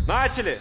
Начали!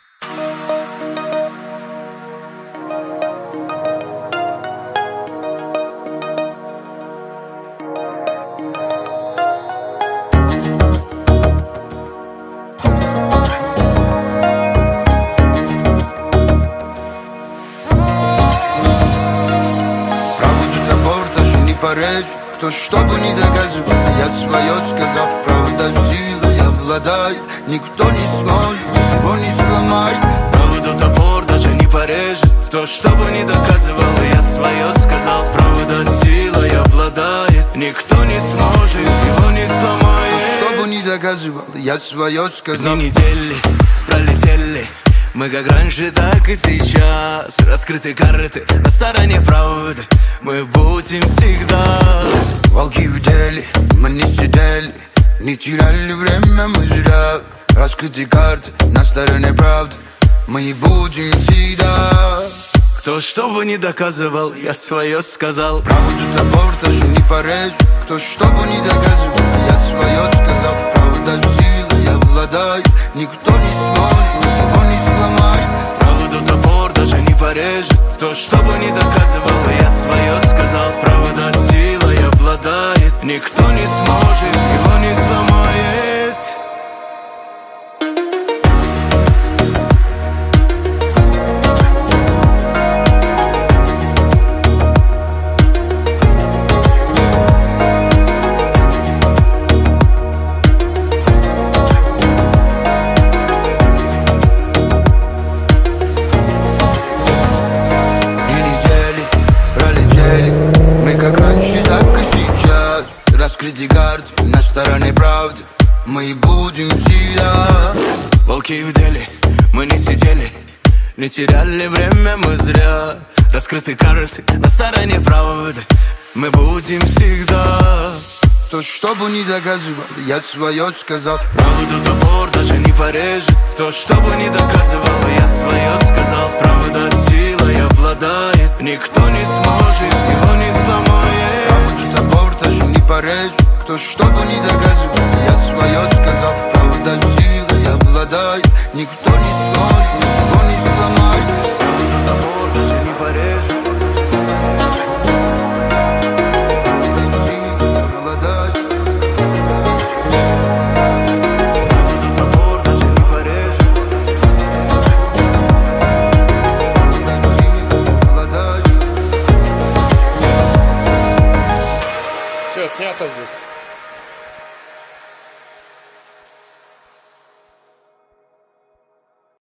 Кто что бы ни доказывал, я свое сказал. Правда силой обладает, никто не сможет его не сломать. Правду топор даже не порежет. Кто что бы ни доказывал, я свое сказал. Правда силой обладает, никто не сможет его не сломает. Что бы ни доказывал, я свое сказал. Дни недели пролетели, мы как раньше, так и сейчас. Раскрыты карты на стороне правды, мы будем всегда. Волки в деле, мы не сидели, не теряли время мы зря. Раскрыты карты на стороне правды, мы будем всегда. Кто что бы ни доказывал, я свое сказал. Правду топор даже не порежет. Кто что бы ни доказывал, я свое сказал. Правда силой обладает, никто не сможет его не сломать. Правду топор даже не порежет. Кто что бы ни доказывал, я свое сказал. Правда силой обладает, никто не сможет его не сломает. Раскрыты карты на стороне правды, мы будем всегда. Волки в деле, мы не сидели, не теряли время мы зря. Раскрыты карты на стороне правды, мы будем всегда. Кто что бы ни доказывал, я свое сказал. Правду топор даже не порежет. Кто что бы ни доказывал, я свое сказал. Правда силой обладает, никто не сможет его не сломает. Правду топор даже не порежет. Кто что бы ни доказывал, я свое сказал. Правда силой обладает, никто